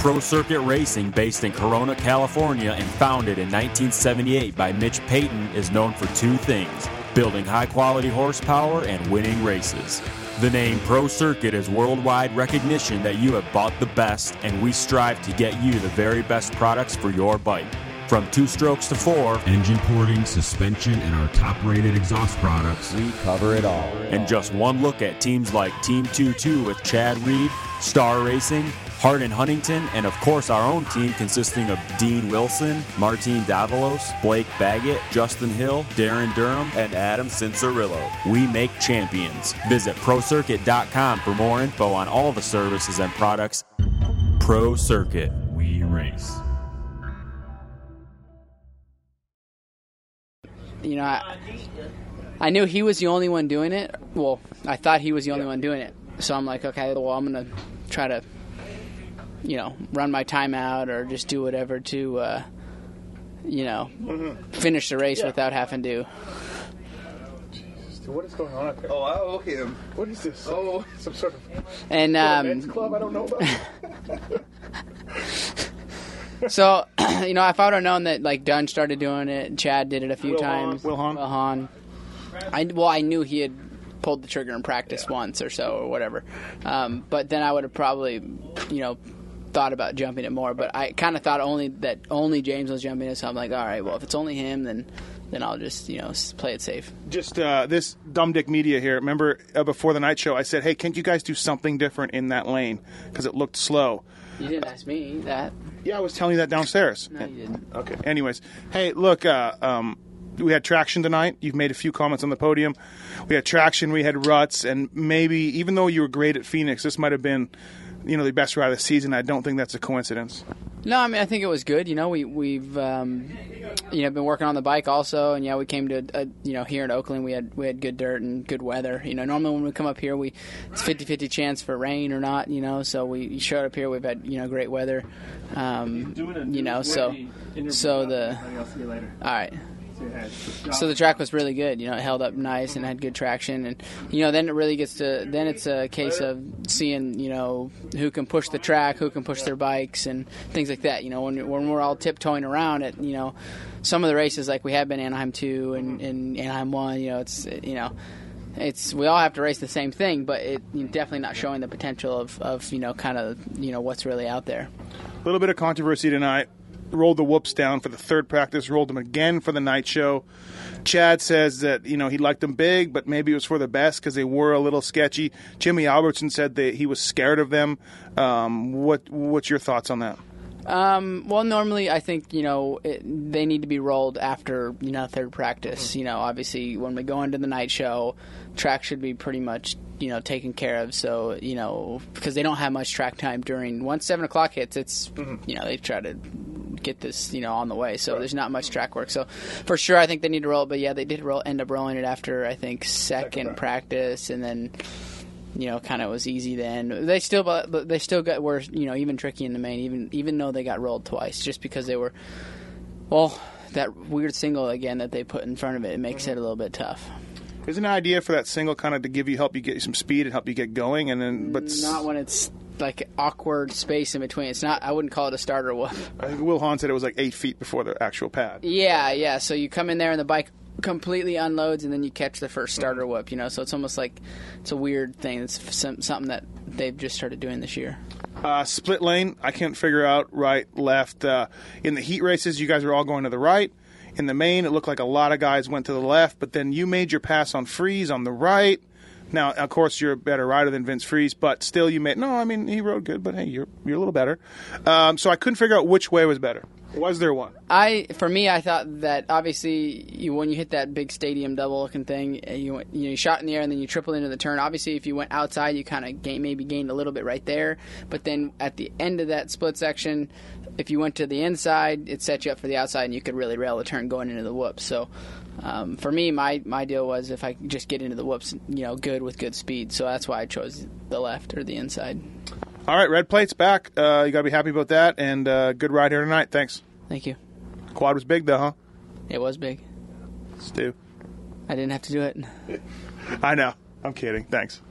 Pro Circuit Racing, based in Corona, California, and founded in 1978 by Mitch Payton, is known for two things: building high-quality horsepower and winning races. The name Pro Circuit is worldwide recognition that you have bought the best, and we strive to get you the very best products for your bike. From 2 strokes to 4, engine porting, suspension, and our top-rated exhaust products, we cover it all. And just one look at teams like Team 22 with Chad Reed, Star Racing, Hardin Huntington, and of course our own team consisting of Dean Wilson, Martin Davalos, Blake Baggett, Justin Hill, Darren Durham, and Adam Cincerillo. We make champions. Visit ProCircuit.com for more info on all the services and products. Pro Circuit. we race. You know, I knew he was the only one doing it. Well, I thought he was the only one doing it. So I'm like, okay, well, I'm going to try to, run my time out or just do whatever to, finish the race without having to. What is going on out there? Oh, I owe him. What is this? Oh, some sort of men's club I don't know about? So, if I would have known that, like, Dunn started doing it, Chad did it a few times. Will Hahn. I knew he had pulled the trigger in practice once or so or whatever. But then I would have probably, thought about jumping it more. But I kind of thought only James was jumping it, so I'm like, all right, well, if it's only him, then I'll just, play it safe. Just this Dumb Dick Media here. Remember, before the night show, I said, hey, can't you guys do something different in that lane? Because it looked slow. You didn't ask me that. Yeah, I was telling you that downstairs. No, you didn't. Okay. Anyways, hey, look, we had traction tonight. You've made a few comments on the podium. We had traction. We had ruts. And maybe, even though you were great at Phoenix, this might have been, the best ride of the season. I don't think that's a coincidence. No, I mean, I think it was good. We've been working on the bike also, and we came to here in Oakland we had good dirt and good weather. Normally when we come up here it's 50-50 chance for rain or not. So we showed up here. We've had great weather. All right. So the track was really good. It held up nice and had good traction, and then it really gets to it's a case of seeing who can push the track, who can push their bikes, and things like that. When we're all tiptoeing around it, some of the races like we have been Anaheim 2 and Anaheim 1. It's we all have to race the same thing, but it definitely not showing the potential of what's really out there. A little bit of controversy tonight. Rolled the whoops down for the third practice, rolled them again for the night show. Chad says that, he liked them big, but maybe it was for the best because they were a little sketchy. Jimmy Albertson said that he was scared of them. What's your thoughts on that? Well, normally I think, they need to be rolled after, third practice. Obviously when we go into the night show, track should be pretty much, taken care of. So, because they don't have much track time once 7 o'clock hits, it's, they try to get this, on the way. So there's not much track work. So for sure, I think they need to roll it. But yeah, they did end up rolling it after, I think, second practice. And then, kind of was easy then. They still were, even tricky in the main, even though they got rolled twice, just because they were, that weird single again that they put in front of it makes it a little bit tough. Isn't an idea for that single kind of to help you get some speed and help you get going, and then not when it's like awkward space in between. It's not. I wouldn't call it a starter whoop. I think Will Hahn said it was like 8 feet before the actual pad. Yeah. So you come in there and the bike completely unloads, and then you catch the first starter whoop. So it's almost like it's a weird thing. It's something that they've just started doing this year. Split lane. I can't figure out right, left. In the heat races, you guys are all going to the right. In the main, it looked like a lot of guys went to the left, but then you made your pass on Freeze on the right. Now, of course, you're a better rider than Vince Freeze, but still he rode good, but hey, you're a little better. So I couldn't figure out which way was better. Was there one? For me, I thought that obviously when you hit that big stadium double looking thing, you shot in the air and then you tripled into the turn. Obviously, if you went outside, you kind of gained a little bit right there. But then at the end of that split section, if you went to the inside, it set you up for the outside, and you could really rail the turn going into the whoops. So for me, my deal was if I could just get into the whoops, good with good speed. So that's why I chose the left or the inside. All right, red plate's back. You got to be happy about that, and good ride here tonight. Thanks. Thank you. Quad was big, though, huh? It was big. Stu. I didn't have to do it. I know. I'm kidding. Thanks.